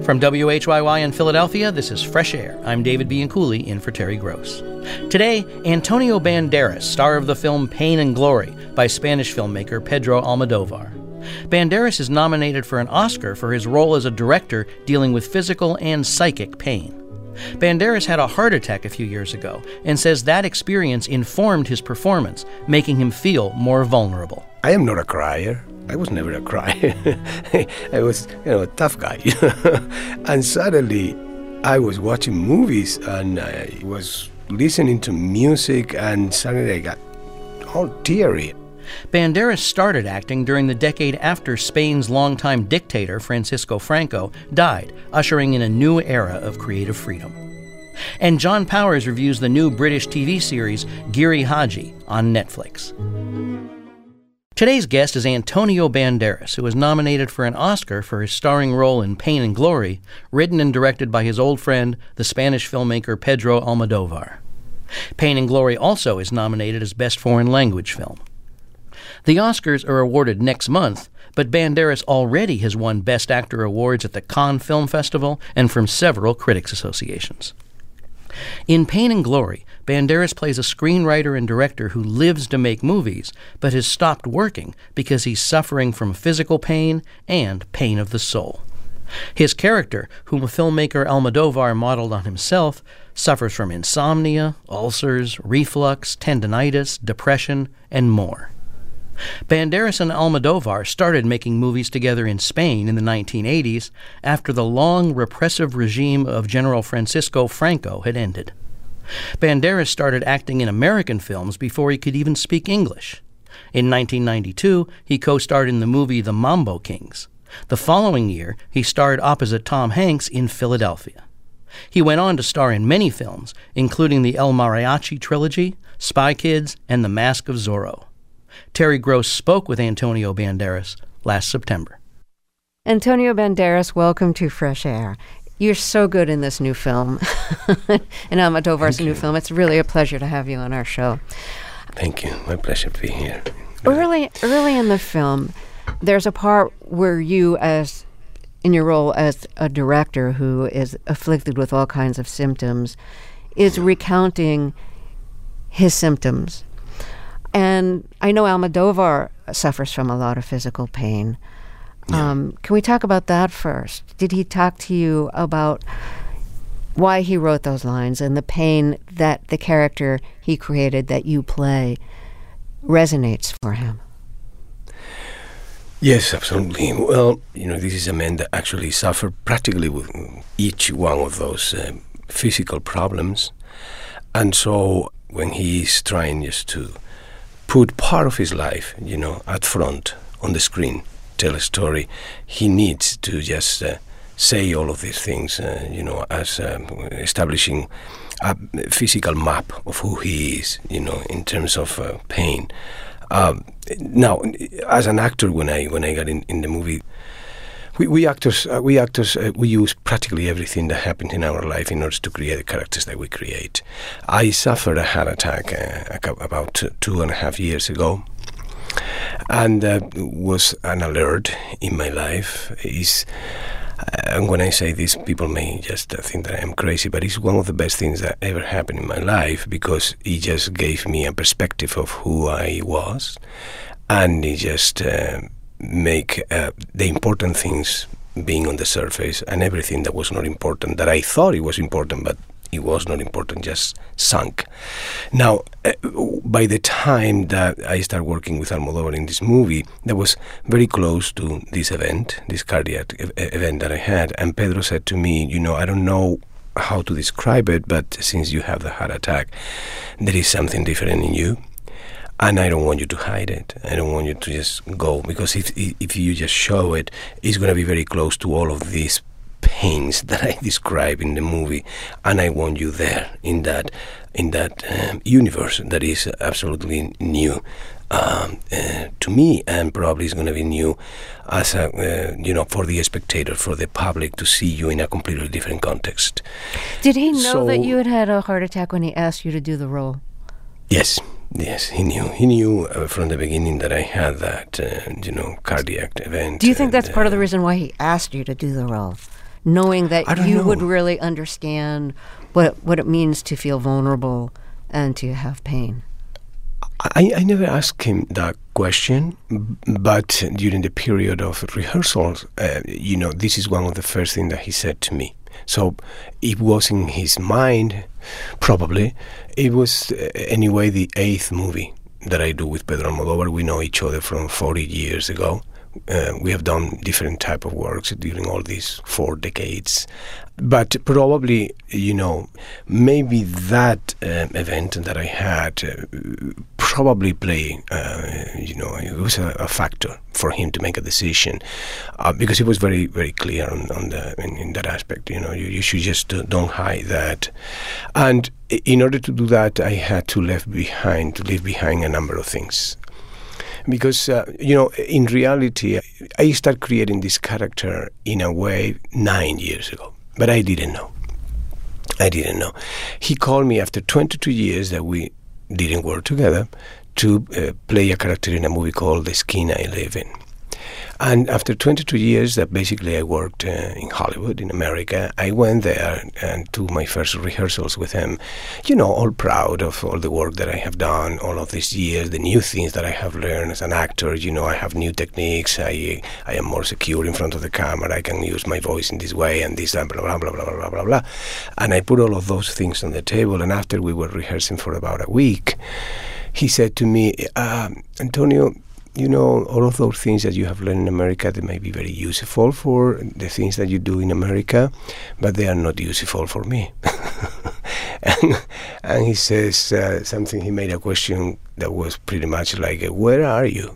From WHYY in Philadelphia, this is Fresh Air. I'm David Bianculli, in for Terry Gross. Today, Antonio Banderas, star of the film Pain and Glory by Spanish filmmaker Pedro Almodovar. Banderas is nominated for an Oscar for his role as a director dealing with physical and psychic pain. Banderas had a heart attack a few years ago and says that experience informed his performance, making him feel more vulnerable. I am not a crier. I was never a crier. I was, a tough guy. And suddenly, I was watching movies and I was listening to music, and suddenly I got all teary. Banderas started acting during the decade after Spain's longtime dictator, Francisco Franco, died, ushering in a new era of creative freedom. And John Powers reviews the new British TV series Giri Haji on Netflix. Today's guest is Antonio Banderas, who was nominated for an Oscar for his starring role in Pain and Glory, written and directed by his old friend, the Spanish filmmaker Pedro Almodovar. Pain and Glory also is nominated as Best Foreign Language Film. The Oscars are awarded next month, but Banderas already has won Best Actor awards at the Cannes Film Festival and from several critics associations. In Pain and Glory, Banderas plays a screenwriter and director who lives to make movies, but has stopped working because he's suffering from physical pain and pain of the soul. His character, whom filmmaker Almodovar modeled on himself, suffers from insomnia, ulcers, reflux, tendinitis, depression, and more. Banderas and Almodovar started making movies together in Spain in the 1980s after the long, repressive regime of General Francisco Franco had ended. Banderas started acting in American films before he could even speak English. In 1992, he co-starred in the movie The Mambo Kings. The following year, he starred opposite Tom Hanks in Philadelphia. He went on to star in many films, including the El Mariachi trilogy, Spy Kids, and The Mask of Zorro. Terry Gross spoke with Antonio Banderas last September. Antonio Banderas, welcome to Fresh Air. You're so good in this new film, in Almodovar's new film. It's really a pleasure to have you on our show. Thank you. My pleasure to be here. Early in the film, there's a part where you, in your role as a director who is afflicted with all kinds of symptoms, is recounting his symptoms. And I know Almodovar suffers from a lot of physical pain. Yeah. Can we talk about that first? Did he talk to you about why he wrote those lines and the pain that the character he created that you play resonates for him? Yes, absolutely. Well, this is a man that actually suffered practically with each one of those physical problems. And so when he is trying just to put part of his life, at front on the screen, tell a story, he needs to just say all of these things, as establishing a physical map of who he is, in terms of pain. Now, as an actor, when I got in the movie, we actors use practically everything that happens in our life in order to create the characters that we create. I suffered a heart attack about 2.5 years ago, and was an alert in my life. And when I say this, people may just think that I'm crazy, but it's one of the best things that ever happened in my life, because it just gave me a perspective of who I was, and it just make the important things being on the surface, and everything that was not important, that I thought it was important, but it was not important, just sunk. Now, by the time that I started working with Almodovar in this movie, that was very close to this event, this cardiac event that I had, and Pedro said to me, I don't know how to describe it, but since you have the heart attack, there is something different in you. And I don't want you to hide it. I don't want you to just go, because if you just show it, it's going to be very close to all of these pains that I describe in the movie, and I want you there in that universe that is absolutely new to me, and probably is going to be new as for the spectator, for the public to see you in a completely different context. Did he know that you had a heart attack when he asked you to do the role? Yes, he knew. He knew from the beginning that I had that, cardiac event. Do you think that's part of the reason why he asked you to do the role? knowing I that don't you know. would really understand what it means to feel vulnerable and to have pain? I never asked him that question, but during the period of rehearsals, this is one of the first things that he said to me. So it was in his mind, probably. It was, anyway, the 8th movie that I do with Pedro Almodóvar. We know each other from 40 years ago. We have done different type of works during all these 4 decades. But probably, maybe that event that I had probably play, it was a factor for him to make a decision, because he was very, very clear in that aspect. You should just don't hide that. And in order to do that, I had to leave behind a number of things. Because, in reality, I started creating this character in a way 9 years ago, but I didn't know. He called me after 22 years that we didn't work together to play a character in a movie called The Skin I Live In. And after 22 years that basically I worked in Hollywood, in America, I went there and to my first rehearsals with him, all proud of all the work that I have done all of these years, the new things that I have learned as an actor. I have new techniques. I am more secure in front of the camera. I can use my voice in this way and this, blah, blah, blah, blah, blah, blah, blah, blah. And I put all of those things on the table. And after we were rehearsing for about a week, he said to me, Antonio, all of those things that you have learned in America, they may be very useful for the things that you do in America, but they are not useful for me. and he says something, he made a question that was pretty much like, where are you?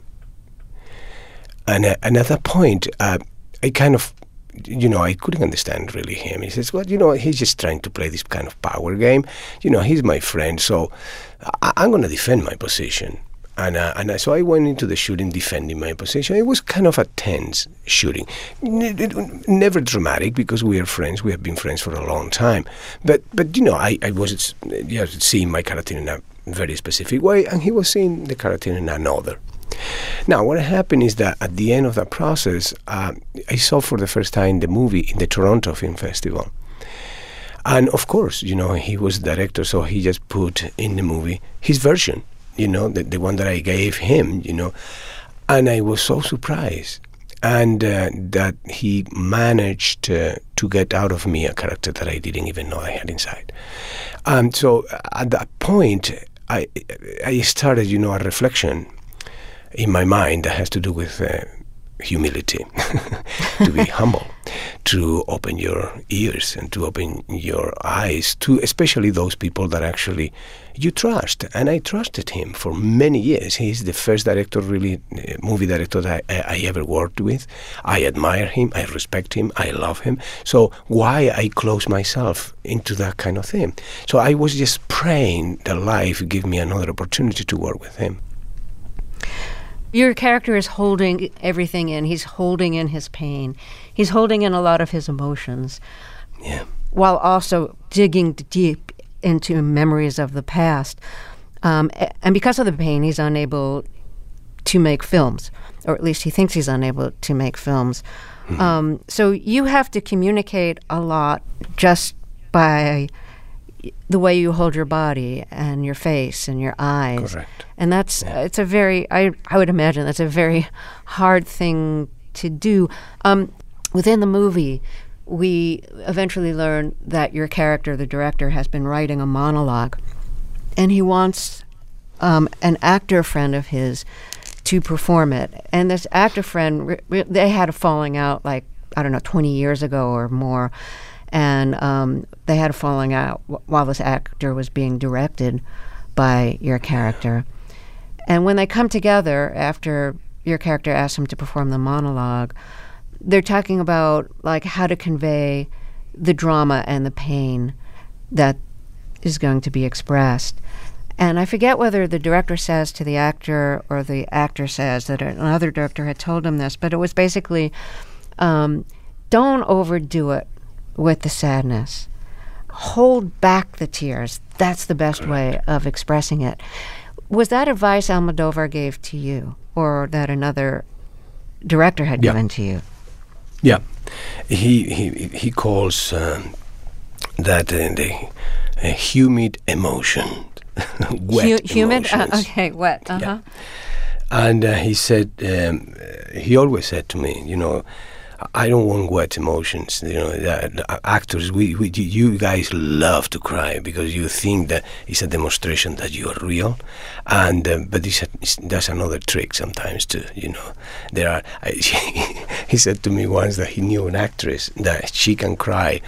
And at that point, I kind of, I couldn't understand really him. He says, well, he's just trying to play this kind of power game. He's my friend, so I'm going to defend my position. And so I went into the shooting defending my position. It was kind of a tense shooting. Never dramatic because we are friends. We have been friends for a long time. But I was seeing my character in a very specific way, and he was seeing the character in another. Now, what happened is that at the end of that process, I saw for the first time the movie in the Toronto Film Festival. And of course, he was the director, so he just put in the movie his version. The one that I gave him, and I was so surprised. And that he managed to get out of me a character that I didn't even know I had inside. So at that point, I started, a reflection in my mind that has to do with humility, to be humble, to open your ears and to open your eyes to especially those people that actually you trust. And I trusted him for many years. He's the first director, really, movie director that I ever worked with. I admire him, I respect him, I love him. So why I close myself into that kind of thing? So I was just praying that life would give me another opportunity to work with him. Your character is holding everything in. He's holding in his pain. He's holding in a lot of his emotions. Yeah. While also digging deep into memories of the past. And because of the pain, he's unable to make films, or at least he thinks he's unable to make films. Mm-hmm. So you have to communicate a lot just by the way you hold your body and your face and your eyes. Correct. And that's it's a very, I would imagine that's a very hard thing to do. Within the movie, we eventually learn that your character, the director, has been writing a monologue, and he wants an actor friend of his to perform it. And this actor friend, they had a falling out 20 years ago or more, and they had a falling out while this actor was being directed by your character. And when they come together after your character asks him to perform the monologue, they're talking about how to convey the drama and the pain that is going to be expressed. And I forget whether the director says to the actor or the actor says that another director had told him this, but it was basically, don't overdo it with the sadness. Hold back the tears. That's the best way of expressing it. Was that advice Almodóvar gave to you, or that another director had given to you? Yeah, He calls that the humid emotion, wet humid. emotions. Okay, wet. Yeah. And he said, he always said to me, I don't want wet emotions. Actors, you guys love to cry because you think that it's a demonstration that you are real, and but that's another trick sometimes too. There are. He said to me once that he knew an actress that she can cry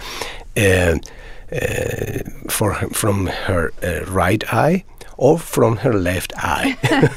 from her right eye or from her left eye.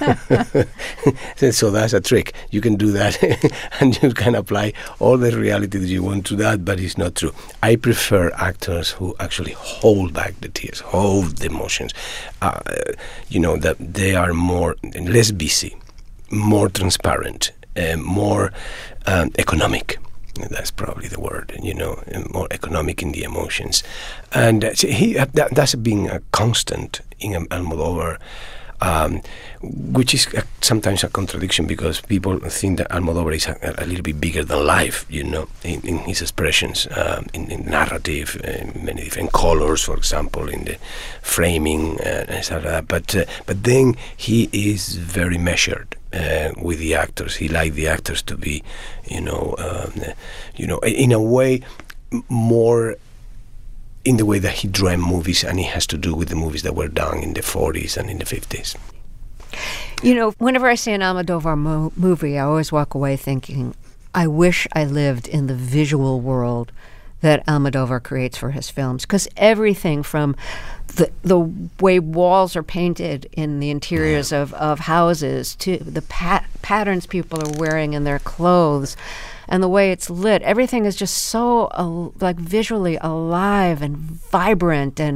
So that's a trick. You can do that and you can apply all the reality that you want to that, but it's not true. I prefer actors who actually hold back the tears, hold the emotions. That they are less busy, more transparent, more economic. That's probably the word, more economic in the emotions. And that's been a constant in Almodóvar, which is sometimes a contradiction because people think that Almodóvar is a little bit bigger than life, in his expressions, in narrative, in many different colors, for example, in the framing and stuff like that. But then he is very measured. With the actors, he liked the actors to be, in a way, more in the way that he dreamt movies, and it has to do with the movies that were done in the 40s and in the 50s. Whenever I see an Almodóvar movie, I always walk away thinking, I wish I lived in the visual world that Almodóvar creates for his films, because everything from the way walls are painted in the interiors of houses to the patterns people are wearing in their clothes and the way it's lit, everything is just so visually alive and vibrant, and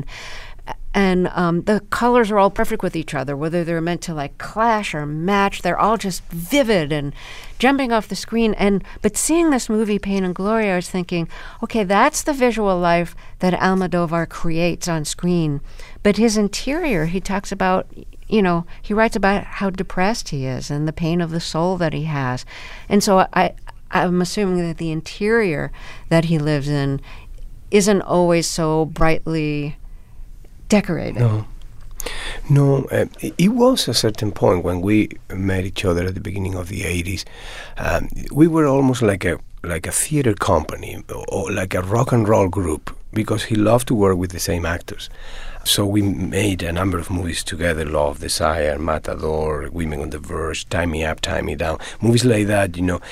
the colors are all perfect with each other, whether they're meant to clash or match. They're all just vivid and jumping off the screen. But seeing this movie, Pain and Glory, I was thinking, okay, that's the visual life that Almodóvar creates on screen. But his interior, he talks about, he writes about how depressed he is and the pain of the soul that he has. And so I'm assuming that the interior that he lives in isn't always so brightly decorated. No, it was a certain point when we met each other at the beginning of the 80s. We were almost like a theater company or like a rock and roll group because he loved to work with the same actors. So we made a number of movies together: Love, Desire, Matador, Women on the Verge, Tie Me Up, Tie Me Down, movies like that,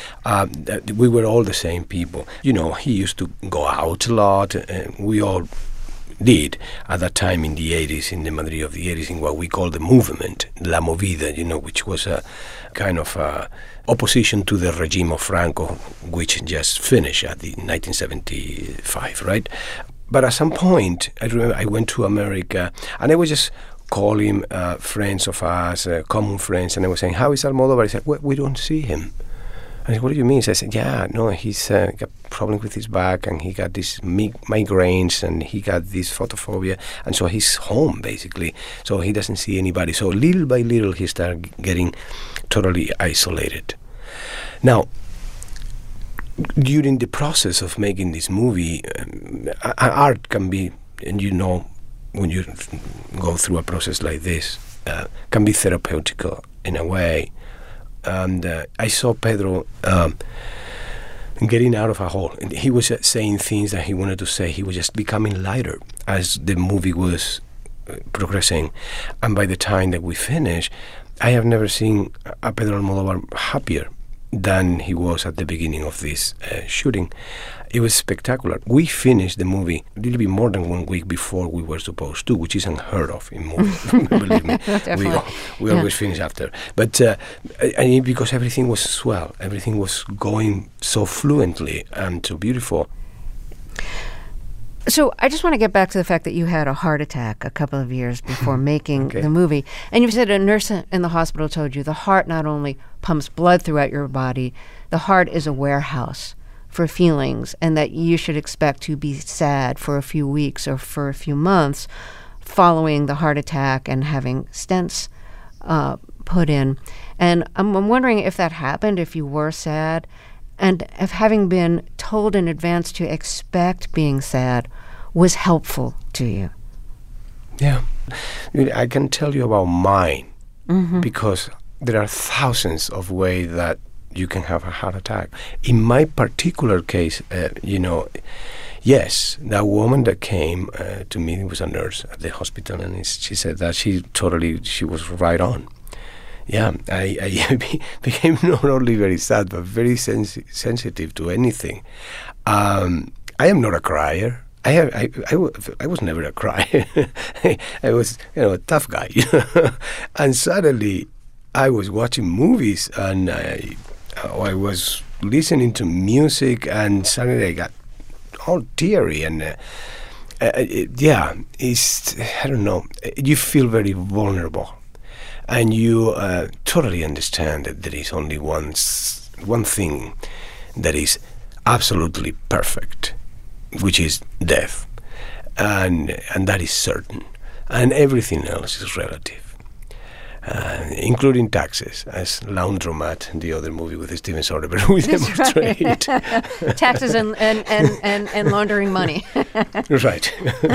we were all the same people. He used to go out a lot, and we all did at that time in the 80s, in the Madrid of the 80s, in what we call the movement, La Movida, which was a kind of opposition to the regime of Franco, which just finished at the 1975, right? But at some point, I remember I went to America, and I was just calling friends of us, common friends, and I was saying, how is Almodóvar? He said, we don't see him. I said, what do you mean? So I said, he's got problems with his back, and he got these migraines, and he got this photophobia, and so he's home, basically. So he doesn't see anybody. So little by little, he started getting totally isolated. Now, during the process of making this movie, art can be, and when you go through a process like this, can be therapeutical in a way. And I saw Pedro getting out of a hole. And he was saying things that he wanted to say. He was just becoming lighter as the movie was progressing. And by the time that we finished, I have never seen a Pedro Almodóvar happier than he was at the beginning of this shooting. It was spectacular. We finished the movie a little bit more than 1 week before we were supposed to, which is unheard of in movies. Believe me, we always finish after. But because everything was swell, everything was going so fluently and so beautiful. So I just want to get back to the fact that you had a heart attack a couple of years before making the movie. And you said a nurse in the hospital told you the heart not only pumps blood throughout your body, the heart is a warehouse for feelings, and that you should expect to be sad for a few weeks or for a few months following the heart attack and having stents put in. And I'm wondering if that happened, if you were sad, and of having been told in advance to expect being sad was helpful to you? Yeah. I can tell you about mine, because there are thousands of ways that you can have a heart attack. In my particular case, yes, that woman that came to me was a nurse at the hospital, and she said that she was right on. Yeah, I became not only very sad, but very sensitive to anything. I am not a crier. I was never a crier. I was, a tough guy. And suddenly, I was watching movies, and I was listening to music, and suddenly I got all teary, and it's, I don't know, you feel very vulnerable, and you totally understand that there is only one thing that is absolutely perfect, which is death, and that is certain, and everything else is relative. Including taxes, as Laundromat, the other movie with Steven Soderbergh, we demonstrate. Right. Taxes and laundering money. Right.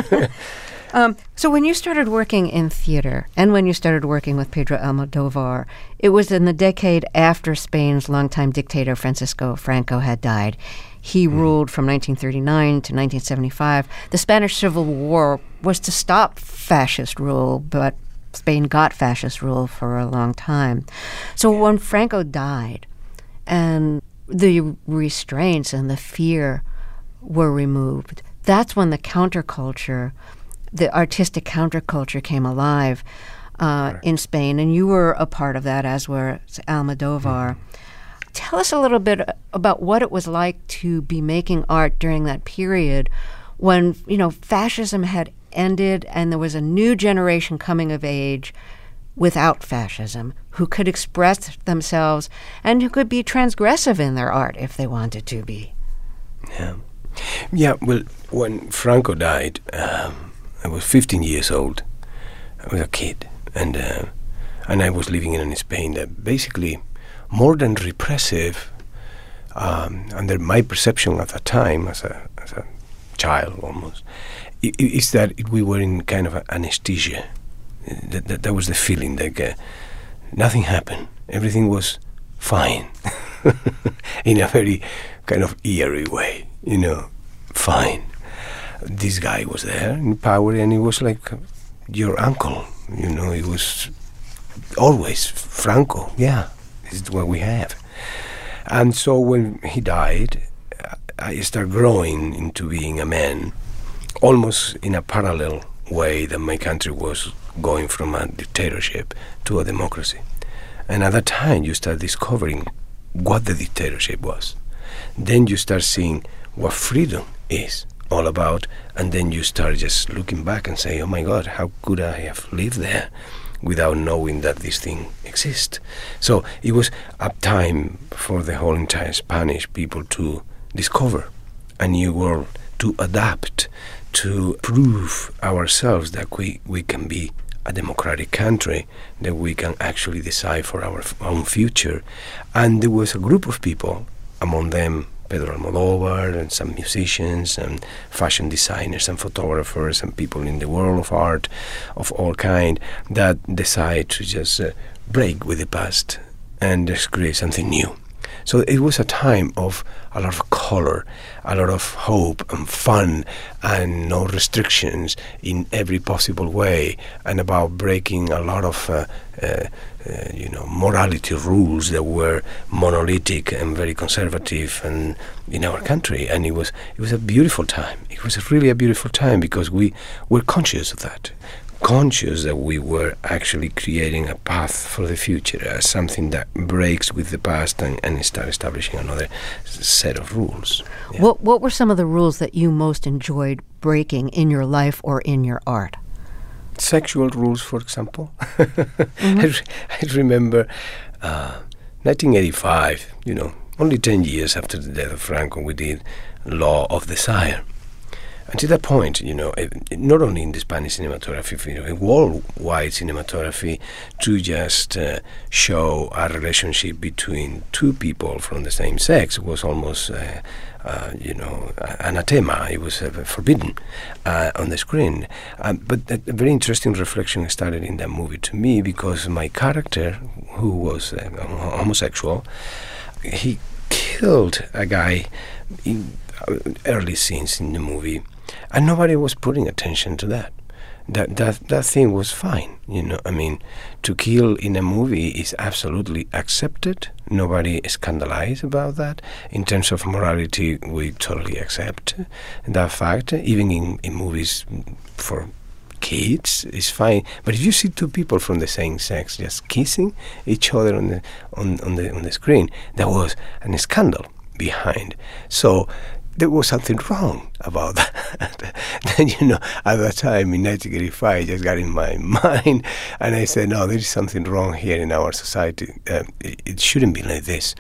So when you started working in theater, and when you started working with Pedro Almodóvar, it was in the decade after Spain's longtime dictator Francisco Franco had died. He ruled from 1939 to 1975. The Spanish Civil War was to stop fascist rule, but Spain got fascist rule for a long time. So when Franco died and the restraints and the fear were removed, that's when the counterculture, the artistic counterculture came alive in Spain. And you were a part of that, as were Almodóvar. Tell us a little bit about what it was like to be making art during that period when, fascism had ended and there was a new generation coming of age without fascism who could express themselves and who could be transgressive in their art if they wanted to be. Yeah, well, when Franco died, I was 15 years old. I was a kid, and I was living in Spain that basically more than repressive, under my perception at the time as a child almost, is that we were in kind of anesthesia. That was the feeling, like nothing happened. Everything was fine in a very kind of eerie way, fine. This guy was there in power, and he was like your uncle, he was always Franco. Yeah, this is what we have. And so when he died, I started growing into being a man, almost in a parallel way that my country was going from a dictatorship to a democracy. And at that time, you start discovering what the dictatorship was. Then you start seeing what freedom is all about, and then you start just looking back and say, oh my God, how could I have lived there without knowing that this thing exists? So it was a time for the whole entire Spanish people to discover a new world, to adapt, to prove ourselves that we can be a democratic country, that we can actually decide for our own future. And there was a group of people, among them Pedro Almodóvar and some musicians and fashion designers and photographers and people in the world of art of all kind, that decide to just break with the past and just create something new. So it was a time of a lot of color, a lot of hope and fun, and no restrictions in every possible way, and about breaking a lot of morality rules that were monolithic and very conservative and in our country. And it was a beautiful time. It was really a beautiful time because we were conscious of that. Conscious that we were actually creating a path for the future, as something that breaks with the past and start establishing another set of rules. Yeah. What were some of the rules that you most enjoyed breaking in your life or in your art? Sexual rules, for example. I remember 1985, only 10 years after the death of Franco, we did Law of Desire. Until that point, not only in the Spanish cinematography, in worldwide cinematography, to just show a relationship between two people from the same sex was almost, anathema. It was forbidden on the screen. But a very interesting reflection started in that movie to me, because my character, who was homosexual, he killed a guy in early scenes in the movie. And nobody was putting attention to that. That thing was fine, to kill in a movie is absolutely accepted. Nobody is scandalized about that. In terms of morality, we totally accept that fact. Even in movies for kids, it's fine. But if you see two people from the same sex just kissing each other on the screen, there was a scandal behind. So there was something wrong about that. Then, at that time in 1985, I just got in my mind, and I said, no, there is something wrong here in our society. It shouldn't be like this.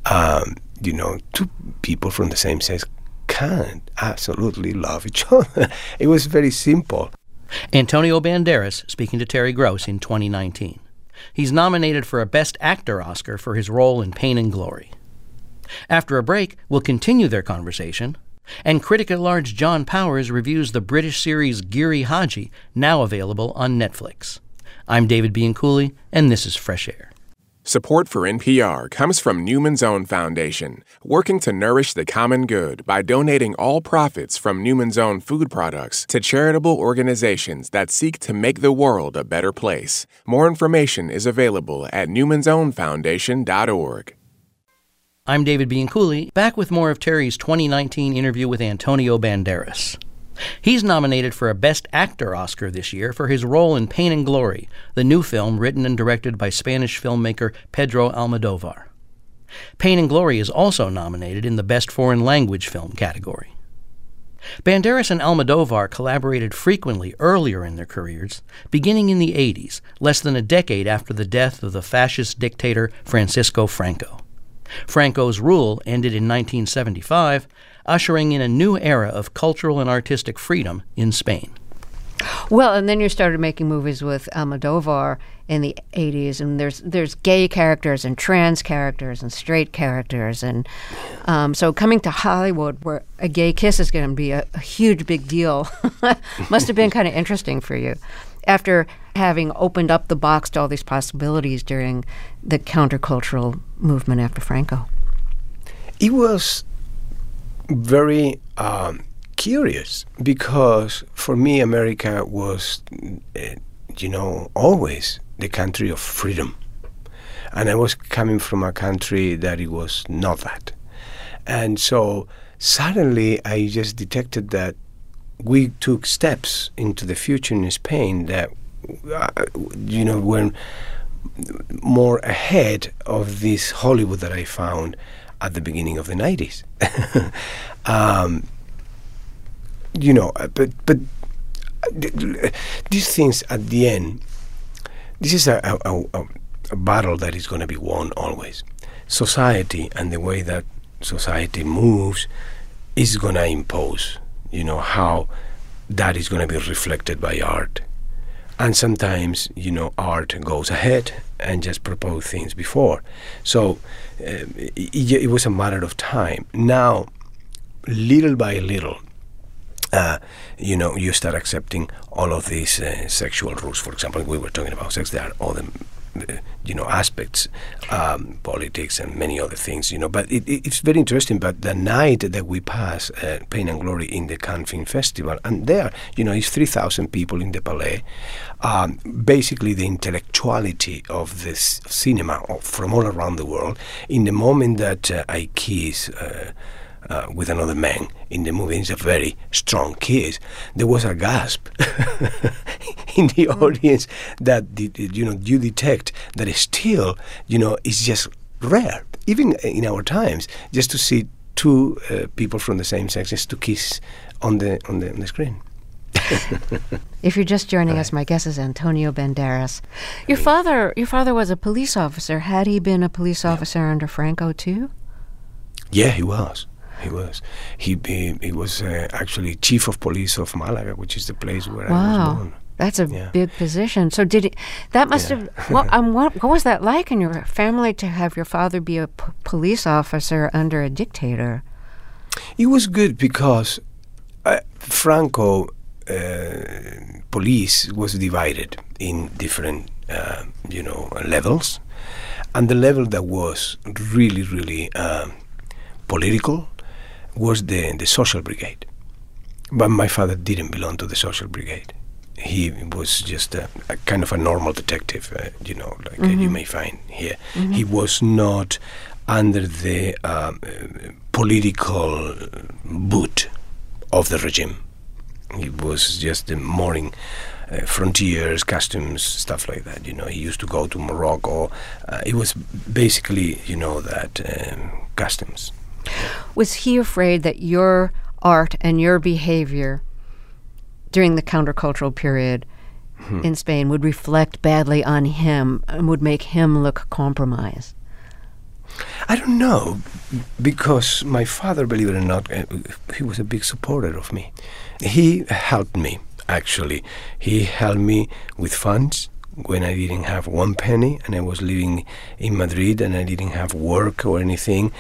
Two people from the same sex can't absolutely love each other. It was very simple. Antonio Banderas speaking to Terry Gross in 2019. He's nominated for a Best Actor Oscar for his role in Pain and Glory. After a break, we'll continue their conversation, and critic-at-large John Powers reviews the British series Giri Haji, now available on Netflix. I'm David Bianculli, and this is Fresh Air. Support for NPR comes from Newman's Own Foundation, working to nourish the common good by donating all profits from Newman's Own food products to charitable organizations that seek to make the world a better place. More information is available at newmansownfoundation.org. I'm David Bianculli, back with more of Terry's 2019 interview with Antonio Banderas. He's nominated for a Best Actor Oscar this year for his role in Pain and Glory, the new film written and directed by Spanish filmmaker Pedro Almodovar. Pain and Glory is also nominated in the Best Foreign Language Film category. Banderas and Almodovar collaborated frequently earlier in their careers, beginning in the 80s, less than a decade after the death of the fascist dictator Francisco Franco. Franco's rule ended in 1975, ushering in a new era of cultural and artistic freedom in Spain. Well, and then you started making movies with Almodovar in the 80s, and there's gay characters and trans characters and straight characters, and so coming to Hollywood where a gay kiss is going to be a huge big deal must have been kind of interesting for you, after having opened up the box to all these possibilities during the countercultural movement after Franco. It was very curious, because for me America was, always the country of freedom. And I was coming from a country that it was not that. And so suddenly I just detected that we took steps into the future in Spain that, were more ahead of this Hollywood that I found at the beginning of the 90s. But these things at the end, this is a battle that is going to be won always. Society and the way that society moves is going to impose, how that is going to be reflected by art. And sometimes, art goes ahead and just propose things before. So it was a matter of time. Now, little by little, you start accepting all of these sexual rules. For example, we were talking about sex. There are other, aspects, politics and many other things, But it's very interesting. But the night that we pass Pain and Glory in the Cannes Film Festival, and there, it's 3,000 people in the Palais. Basically, the intellectuality of this cinema from all around the world. In the moment that I kiss with another man in the movie, it's a very strong kiss. There was a gasp in the audience that you detect that is still it's just rare, even in our times, just to see two people from the same sex to kiss on the screen. If you're just joining us, my guest is Antonio Banderas. Your father was a police officer. Had he been a police officer under Franco too? Yeah, he was. He was. He was actually chief of police of Malaga, which is the place where I was born. That's a big position. So that must have, what was that like in your family to have your father be a police officer under a dictator? It was good because Franco police was divided in different, levels. And the level that was really, really political was the social brigade. But my father didn't belong to the social brigade. He was just a kind of a normal detective, you may find here. Mm-hmm. He was not under the political boot of the regime. He was just the mooring frontiers, customs, stuff like that. He used to go to Morocco. It was basically, customs. Was he afraid that your art and your behavior during the countercultural period in Spain would reflect badly on him and would make him look compromised? I don't know, because my father, believe it or not, he was a big supporter of me. He helped me, actually. He helped me with funds when I didn't have one penny and I was living in Madrid and I didn't have work or anything.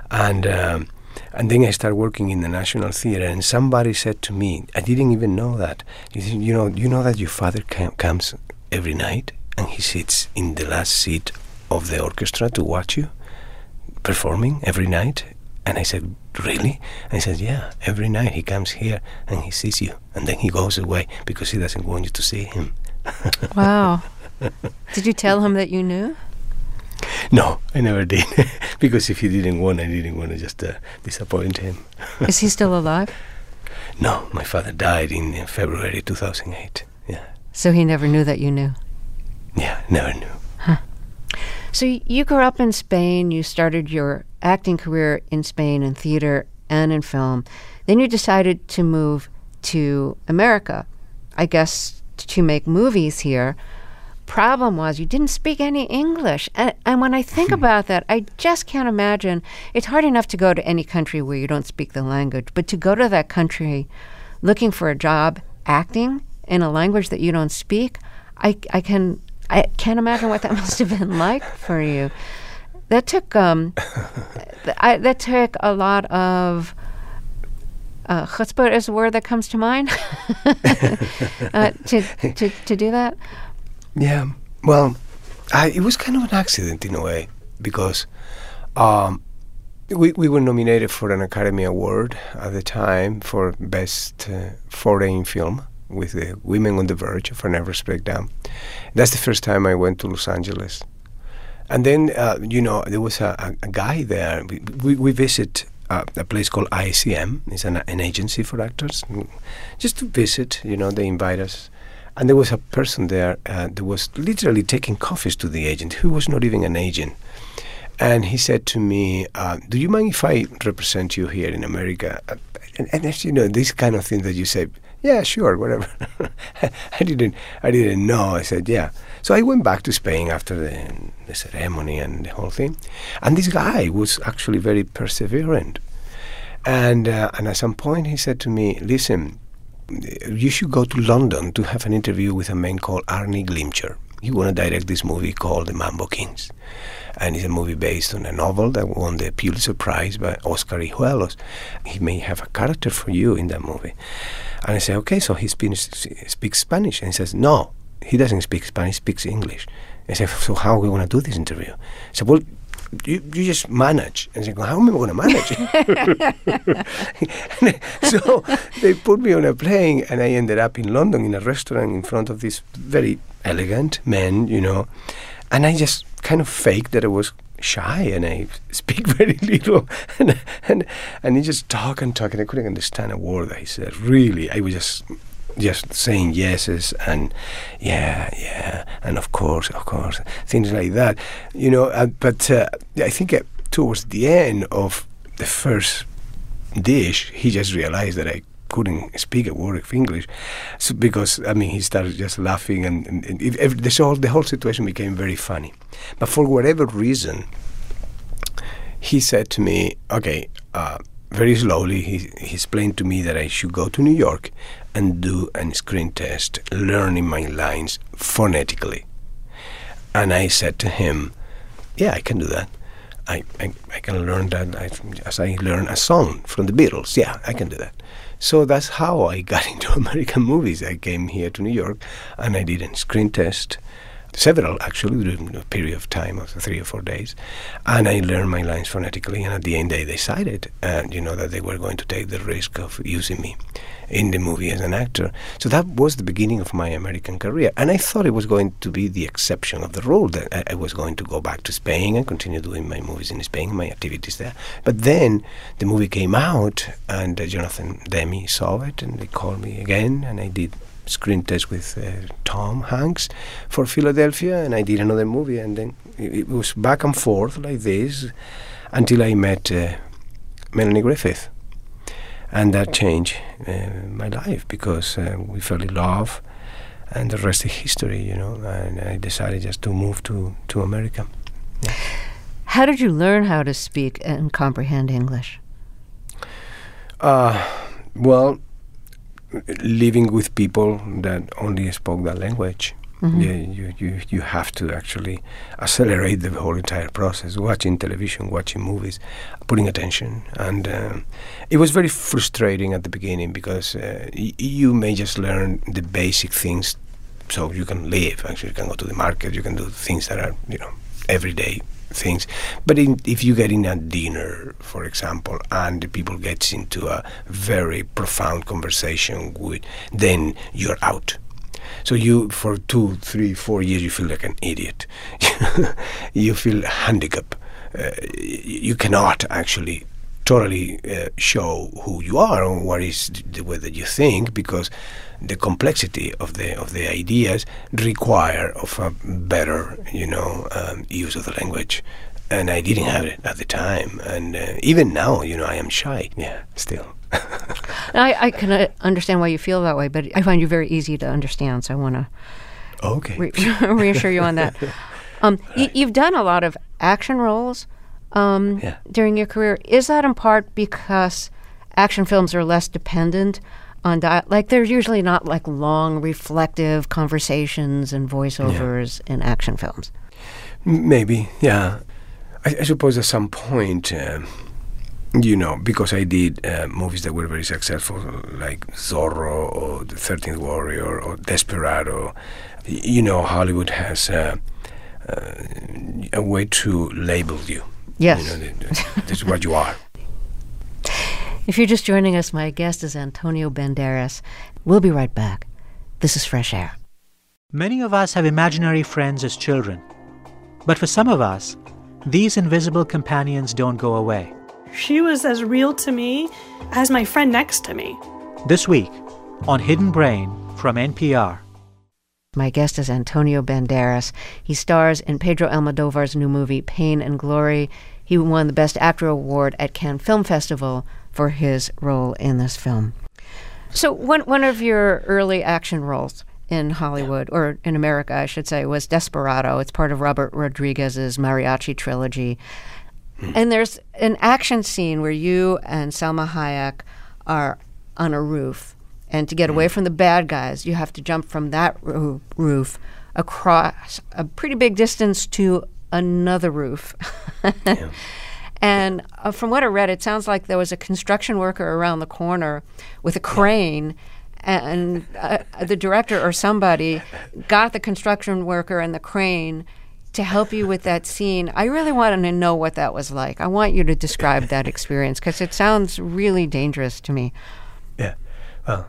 And then I started working in the National Theatre, and somebody said to me, I didn't even know that. He said, you know that your father comes every night and he sits in the last seat of the orchestra to watch you performing every night? And I said, really? And he said, yeah, every night he comes here and he sees you, and then he goes away because he doesn't want you to see him. Wow. Did you tell him that you knew? No, I never did. Because if he didn't want, I didn't want to just disappoint him. Is he still alive? No, my father died in February 2008. Yeah. So he never knew that you knew? Yeah, never knew. Huh. So you grew up in Spain. You started your acting career in Spain in theater and in film. Then you decided to move to America, I guess, to make movies here. Problem was you didn't speak any English. And when I think about that, I just can't imagine. It's hard enough to go to any country where you don't speak the language, but to go to that country looking for a job acting in a language that you don't speak, I can't imagine what that must have been like for you. That took that took a lot of chutzpah is a word that comes to mind to do that. Yeah, well, it was kind of an accident in a way, because we were nominated for an Academy Award at the time for Best Foreign Film with the Women on the Verge of a Nervous Breakdown. That's the first time I went to Los Angeles. And then, there was a guy there. We visit a place called ICM. It's an agency for actors. Just to visit, they invite us. And there was a person there that was literally taking coffees to the agent, who was not even an agent. And he said to me, do you mind if I represent you here in America? And as you know, this kind of thing that you say, yeah, sure, whatever. I didn't know. I said, yeah. So I went back to Spain after the ceremony and the whole thing. And this guy was actually very perseverant. And at some point he said to me, listen, you should go to London to have an interview with a man called Arnie Glimcher. He want to direct this movie called The Mambo Kings. And it's a movie based on a novel that won the Pulitzer Prize by Oscar Hijuelos. He may have a character for you in that movie. And I say, okay, so he speaks Spanish. And he says, no, he doesn't speak Spanish, he speaks English. I said, so how are we going to do this interview? I said, well, you just manage. And I said, well, how am I going to manage? So they put me on a plane, and I ended up in London in a restaurant in front of this very elegant man, and I just kind of faked that I was shy and I speak very little, and he just talk and I couldn't understand a word that he said. Really, I was just saying yeses and yeah, and of course, things like that, but I think towards the end of the first dish, he just realized that I couldn't speak a word of English, so because he started just laughing, and the whole situation became very funny. But for whatever reason, he said to me, okay, very slowly, he explained to me that I should go to New York and do a screen test, learning my lines phonetically. And I said to him, yeah, I can do that. I can learn that as I learn a song from the Beatles. Yeah, I can do that. So that's how I got into American movies. I came here to New York and I did a screen test, several actually, during a period of time of 3 or 4 days. And I learned my lines phonetically, and at the end they decided, that they were going to take the risk of using me in the movie as an actor. So that was the beginning of my American career. And I thought it was going to be the exception of the rule, that I was going to go back to Spain and continue doing my movies in Spain, my activities there. But then the movie came out, and Jonathan Demme saw it, and they called me again, and I did screen test with Tom Hanks for Philadelphia, and I did another movie, and then it was back and forth like this until I met Melanie Griffith. And that changed my life, because we fell in love, and the rest is history, and I decided just to move to America. Yeah. How did you learn how to speak and comprehend English? Well, living with people that only spoke that language. Mm-hmm. You have to actually accelerate the whole entire process, watching television, watching movies, putting attention. And it was very frustrating at the beginning, because you may just learn the basic things so you can live. Actually, you can go to the market, you can do things that are, everyday things. But if you get in a dinner, for example, and the people gets into a very profound conversation, then you're out. So you, for 2, 3, 4 years, you feel like an idiot. You feel handicapped. You cannot actually totally show who you are or what is the way that you think, because the complexity of the ideas require of a better, use of the language. And I didn't have it at the time. And even now, I am shy. Yeah, still. I can understand why you feel that way, but I find you very easy to understand, so I want to reassure you on that. You've done a lot of action roles during your career. Is that in part because action films are less dependent on like they're usually not like long, reflective conversations and voiceovers in action films? Maybe, yeah. I suppose at some point, because I did movies that were very successful, like Zorro or The 13th Warrior or Desperado. Hollywood has a way to label you. Yes. This is what you are. If you're just joining us, my guest is Antonio Banderas. We'll be right back. This is Fresh Air. Many of us have imaginary friends as children. But for some of us, these invisible companions don't go away. She was as real to me as my friend next to me. This week on Hidden Brain from NPR. My guest is Antonio Banderas. He stars in Pedro Almodovar's new movie, Pain and Glory. He won the Best Actor award at Cannes Film Festival for his role in this film. So one of your early action roles in Hollywood, or in America, I should say, was Desperado. It's part of Robert Rodriguez's mariachi trilogy. And there's an action scene where you and Salma Hayek are on a roof. And to get away from the bad guys, you have to jump from that roof across a pretty big distance to another roof. And from what I read, it sounds like there was a construction worker around the corner with a crane, and the director or somebody got the construction worker and the crane to help you with that scene. I really want to know what that was like. I want you to describe that experience, because it sounds really dangerous to me. Yeah. Well,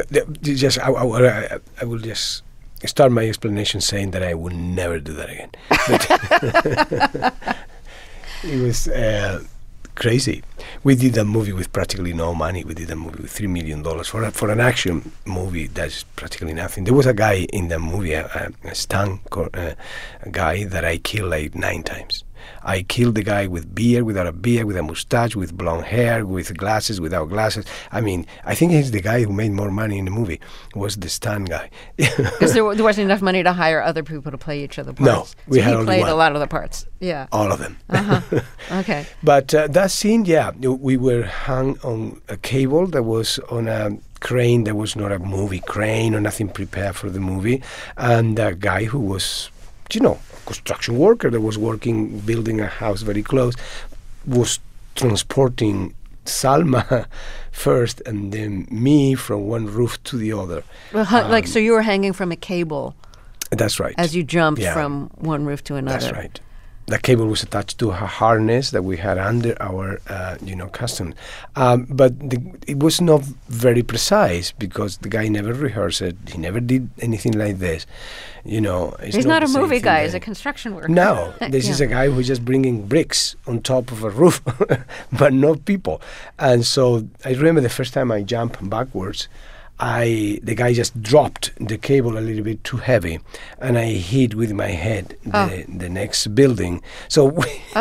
I will just start my explanation saying that I will never do that again. But it was crazy. We did a movie with practically no money. We did a movie with $3 million for an action movie. That's practically nothing. There was a guy in the movie, a stunt guy that I killed like 9 times. I killed the guy with beard, without a beard, with a mustache, with blonde hair, with glasses, without glasses. I mean, I think he's the guy who made more money in the movie, was the stunt guy. Because there wasn't enough money to hire other people to play each of the parts. No, we had he only played one. a lot of the parts. Yeah. All of them. Okay. But that scene, yeah, we were hung on a cable that was on a crane. There was not a movie crane or nothing prepared for the movie. And a guy who was, construction worker that was working, building a house very close, was transporting Salma first and then me from one roof to the other. Well, so you were hanging from a cable. That's right. As you jumped from one roof to another. That's right. The cable was attached to a harness that we had under our, customs. But it was not very precise because the guy never rehearsed it. He never did anything like this. He's not a movie guy. He's a construction worker. No, this is a guy who's just bringing bricks on top of a roof, but not people. And so I remember the first time I jumped backwards, the guy just dropped the cable a little bit too heavy, and I hit with my head the next building. So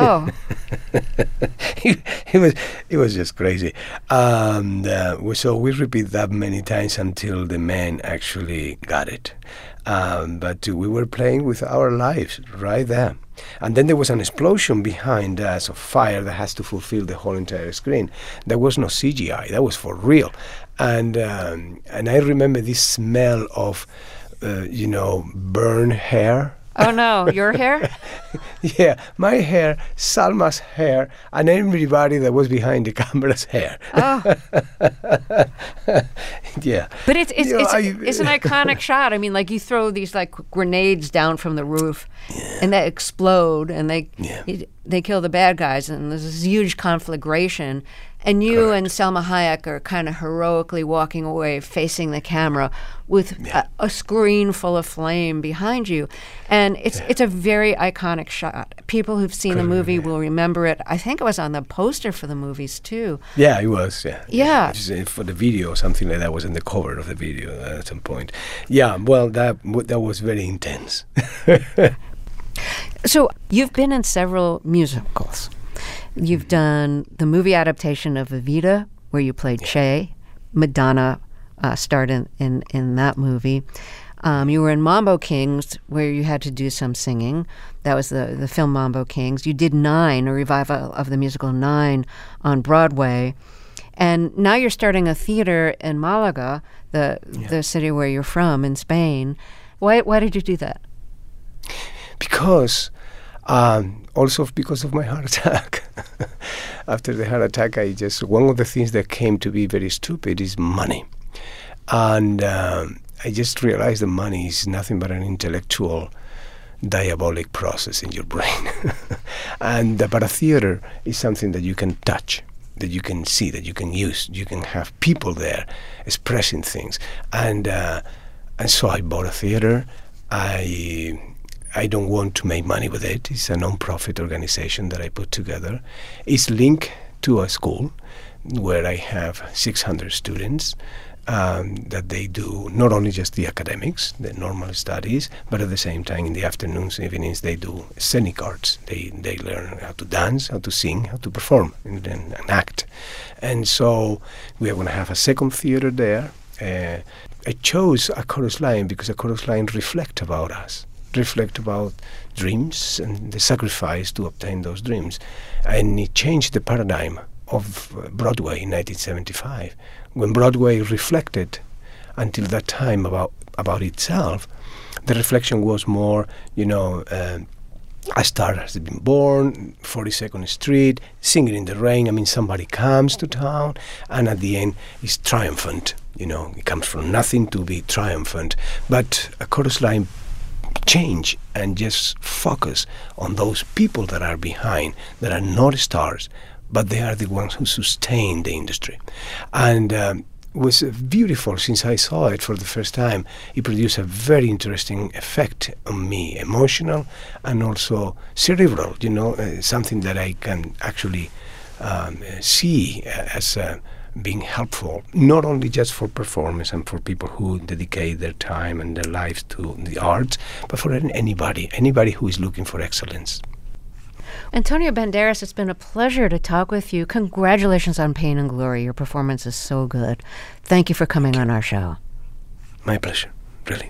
it was just crazy. So we repeat that many times until the man actually got it. But we were playing with our lives right there. And then there was an explosion behind us of fire that has to fulfill the whole entire screen. There was no CGI. That was for real. And I remember this smell of, burned hair. Oh, no. Your hair? Yeah, my hair, Salma's hair, and everybody that was behind the camera's hair. Oh. Yeah. But it's an iconic shot. I mean, like you throw these like grenades down from the roof and they explode and they kill the bad guys and there's this huge conflagration. And you and Salma Hayek are kind of heroically walking away facing the camera with a screen full of flame behind you. And it's a very iconic shot. People who've seen the movie will remember it. I think it was on the poster for the movies, too. Yeah, it was, yeah. Yeah. For the video or something like that was in the cover of the video at some point. Yeah, well, that was very intense. So you've been in several musicals. You've done the movie adaptation of Evita, where you played Che. Madonna starred in that movie. You were in Mambo Kings, where you had to do some singing. That was the film Mambo Kings. You did Nine, a revival of the musical Nine, on Broadway. And now you're starting a theater in Malaga, the city where you're from, in Spain. Why did you do that? Because... also because of my heart attack. After the heart attack, one of the things that came to be very stupid is money. And I just realized that money is nothing but an intellectual diabolic process in your brain. But a theater is something that you can touch, that you can see, that you can use. You can have people there expressing things. And so I bought a theater. I don't want to make money with it. It's a non-profit organization that I put together. It's linked to a school where I have 600 students that they do not only just the academics, the normal studies, but at the same time in the afternoons, evenings, they do scenic arts. They learn how to dance, how to sing, how to perform and act. And so we are going to have a second theater there. I chose A Chorus Line because A Chorus Line reflect about us. Reflect about dreams and the sacrifice to obtain those dreams. And it changed the paradigm of Broadway in 1975. When Broadway reflected until that time about itself, the reflection was more, A Star Has Been Born, 42nd Street, Singing in the Rain. I mean, somebody comes to town and at the end is triumphant. It comes from nothing to be triumphant. But A Chorus Line change and just focus on those people that are behind, that are not stars, but they are the ones who sustain the industry. And it was beautiful since I saw it for the first time. It produced a very interesting effect on me, emotional and also cerebral, something that I can actually see as being helpful, not only just for performers and for people who dedicate their time and their lives to the arts, but for anybody who is looking for excellence. Antonio Banderas, it's been a pleasure to talk with you. Congratulations on Pain and Glory. Your performance is so good. Thank you for coming on our show. My pleasure, really.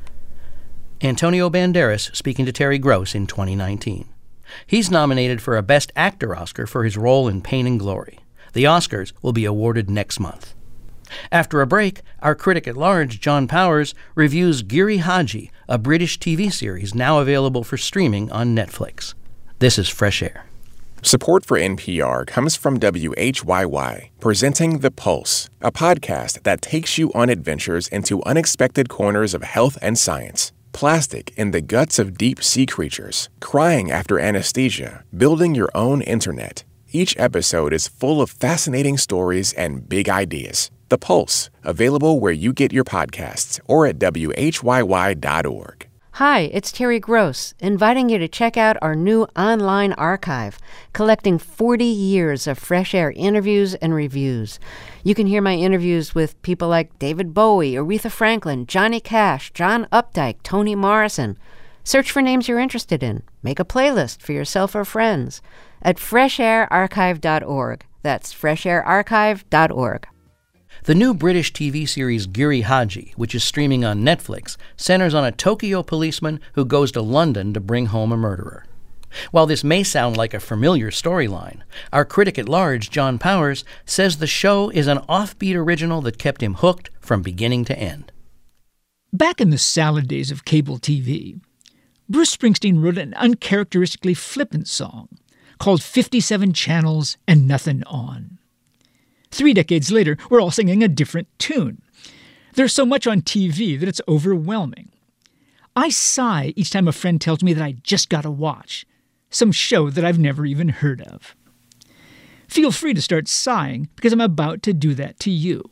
Antonio Banderas speaking to Terry Gross in 2019. He's nominated for a Best Actor Oscar for his role in Pain and Glory. The Oscars will be awarded next month. After a break, our critic at large, John Powers, reviews Giri Haji, a British TV series now available for streaming on Netflix. This is Fresh Air. Support for NPR comes from WHYY, presenting The Pulse, a podcast that takes you on adventures into unexpected corners of health and science. Plastic in the guts of deep-sea creatures, crying after anesthesia, building your own internet. Each episode is full of fascinating stories and big ideas. The Pulse, available where you get your podcasts or at WHYY.org. Hi, it's Terry Gross, inviting you to check out our new online archive, collecting 40 years of Fresh Air interviews and reviews. You can hear my interviews with people like David Bowie, Aretha Franklin, Johnny Cash, John Updike, Toni Morrison. Search for names you're interested in. Make a playlist for yourself or friends at freshairarchive.org. That's freshairarchive.org. The new British TV series Giri Haji, which is streaming on Netflix, centers on a Tokyo policeman who goes to London to bring home a murderer. While this may sound like a familiar storyline, our critic at large, John Powers, says the show is an offbeat original that kept him hooked from beginning to end. Back in the salad days of cable TV, Bruce Springsteen wrote an uncharacteristically flippant song called 57 Channels and Nothing On. 3 decades later, we're all singing a different tune. There's so much on TV that it's overwhelming. I sigh each time a friend tells me that I just gotta watch some show that I've never even heard of. Feel free to start sighing because I'm about to do that to you.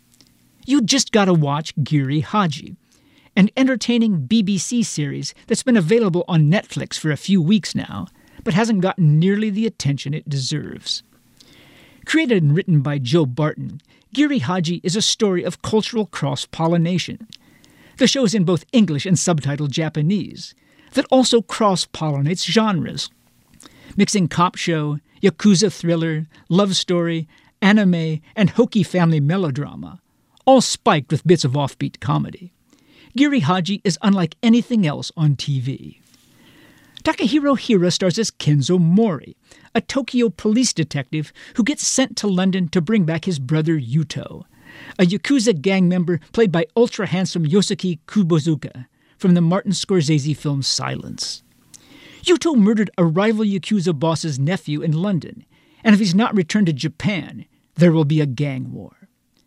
You just gotta watch Giri Haji, an entertaining BBC series that's been available on Netflix for a few weeks now, but hasn't gotten nearly the attention it deserves. Created and written by Joe Barton, Giri Haji is a story of cultural cross-pollination. The show is in both English and subtitled Japanese, that also cross-pollinates genres, mixing cop show, yakuza thriller, love story, anime, and hokey family melodrama, all spiked with bits of offbeat comedy. Giri Haji is unlike anything else on TV. Takahiro Hira stars as Kenzo Mori, a Tokyo police detective who gets sent to London to bring back his brother Yuto, a Yakuza gang member played by ultra-handsome Yosuke Kubozuka from the Martin Scorsese film Silence. Yuto murdered a rival Yakuza boss's nephew in London, and if he's not returned to Japan, there will be a gang war.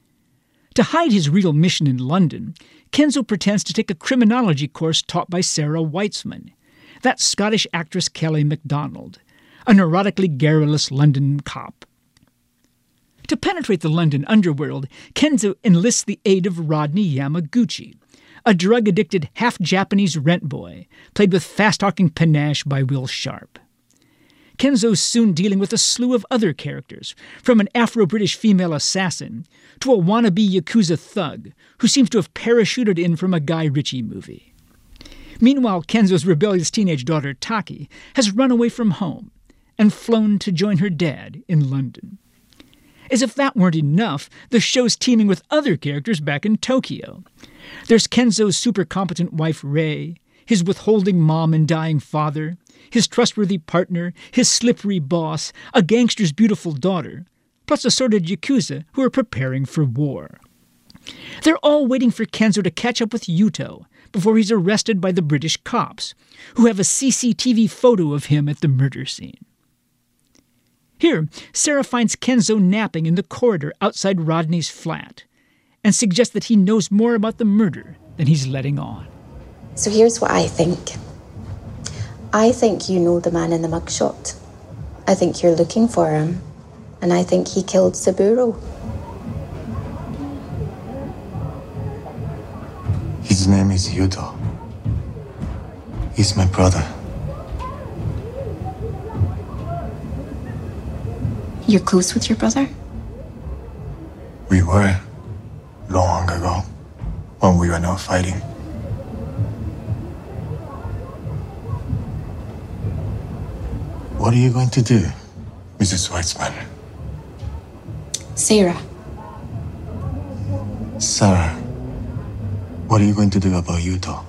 To hide his real mission in London, Kenzo pretends to take a criminology course taught by Sarah Weitzman. That's Scottish actress Kelly MacDonald, a neurotically garrulous London cop. To penetrate the London underworld, Kenzo enlists the aid of Rodney Yamaguchi, a drug-addicted half-Japanese rent boy, played with fast-talking panache by Will Sharp. Kenzo's soon dealing with a slew of other characters, from an Afro-British female assassin to a wannabe Yakuza thug who seems to have parachuted in from a Guy Ritchie movie. Meanwhile, Kenzo's rebellious teenage daughter, Taki, has run away from home and flown to join her dad in London. As if that weren't enough, the show's teaming with other characters back in Tokyo. There's Kenzo's super-competent wife, Rei, his withholding mom and dying father, his trustworthy partner, his slippery boss, a gangster's beautiful daughter, plus assorted Yakuza who are preparing for war. They're all waiting for Kenzo to catch up with Yuto before he's arrested by the British cops, who have a CCTV photo of him at the murder scene. Here, Sarah finds Kenzo napping in the corridor outside Rodney's flat and suggests that he knows more about the murder than he's letting on. So here's what I think. I think you know the man in the mugshot. I think you're looking for him, and I think he killed Saburo. His name is Yuto. He's my brother. You're close with your brother? We were, long ago, when we were not fighting. What are you going to do, Mrs. Weitzman? Sarah. Sarah, what are you going to do about Yuto?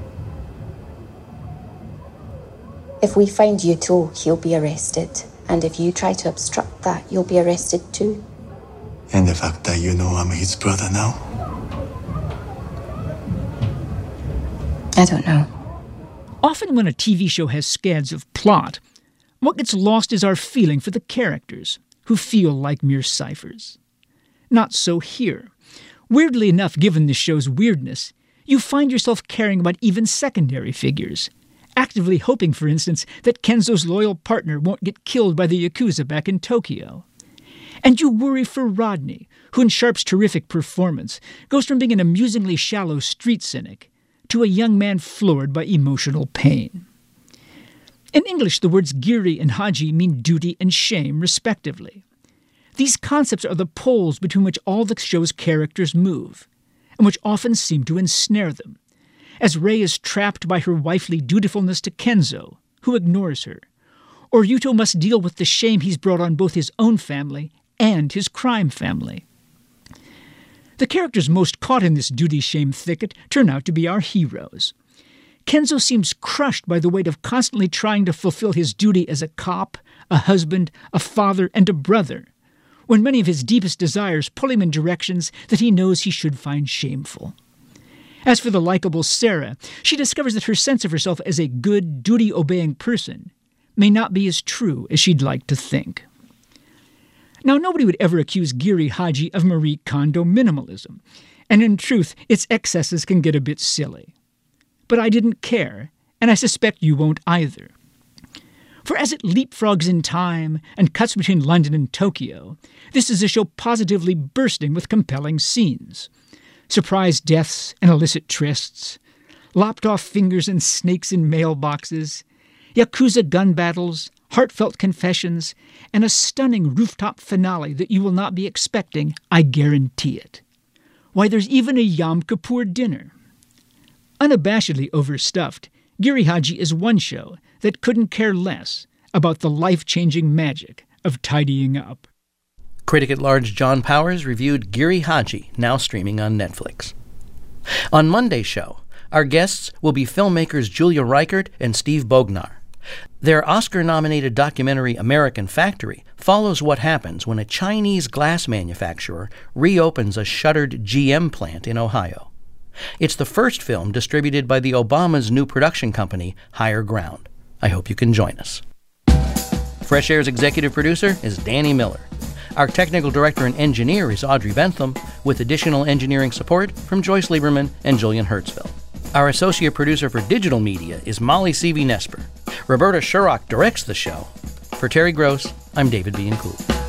If we find Yuto, he'll be arrested. And if you try to obstruct that, you'll be arrested too. And the fact that you know I'm his brother now? I don't know. Often when a TV show has scads of plot, what gets lost is our feeling for the characters, who feel like mere ciphers. Not so here. Weirdly enough, given this show's weirdness, you find yourself caring about even secondary figures, actively hoping, for instance, that Kenzo's loyal partner won't get killed by the Yakuza back in Tokyo. And you worry for Rodney, who in Sharp's terrific performance goes from being an amusingly shallow street cynic to a young man floored by emotional pain. In English, the words Giri and Haji mean duty and shame, respectively. These concepts are the poles between which all the show's characters move, and which often seem to ensnare them, as Rei is trapped by her wifely dutifulness to Kenzo, who ignores her, or Yuto must deal with the shame he's brought on both his own family and his crime family. The characters most caught in this duty-shame thicket turn out to be our heroes. Kenzo seems crushed by the weight of constantly trying to fulfill his duty as a cop, a husband, a father, and a brother, when many of his deepest desires pull him in directions that he knows he should find shameful. As for the likable Sarah, she discovers that her sense of herself as a good, duty-obeying person may not be as true as she'd like to think. Now, nobody would ever accuse Giri Haji of Marie Kondo minimalism, and in truth, its excesses can get a bit silly. But I didn't care, and I suspect you won't either. For as it leapfrogs in time and cuts between London and Tokyo, this is a show positively bursting with compelling scenes. Surprise deaths and illicit trysts, lopped-off fingers and snakes in mailboxes, Yakuza gun battles, heartfelt confessions, and a stunning rooftop finale that you will not be expecting, I guarantee it. Why, there's even a Yom Kippur dinner. Unabashedly overstuffed, Giri Haji is one show that couldn't care less about the life-changing magic of tidying up. Critic-at-large John Powers reviewed Giri Haji, now streaming on Netflix. On Monday's show, our guests will be filmmakers Julia Reichert and Steve Bognar. Their Oscar-nominated documentary American Factory follows what happens when a Chinese glass manufacturer reopens a shuttered GM plant in Ohio. It's the first film distributed by the Obama's new production company, Higher Ground. I hope you can join us. Fresh Air's executive producer is Danny Miller. Our technical director and engineer is Audrey Bentham, with additional engineering support from Joyce Lieberman and Julian Hertzfeld. Our associate producer for digital media is Molly C.V. Nesper. Roberta Shurrock directs the show. For Terry Gross, I'm David Bianculli.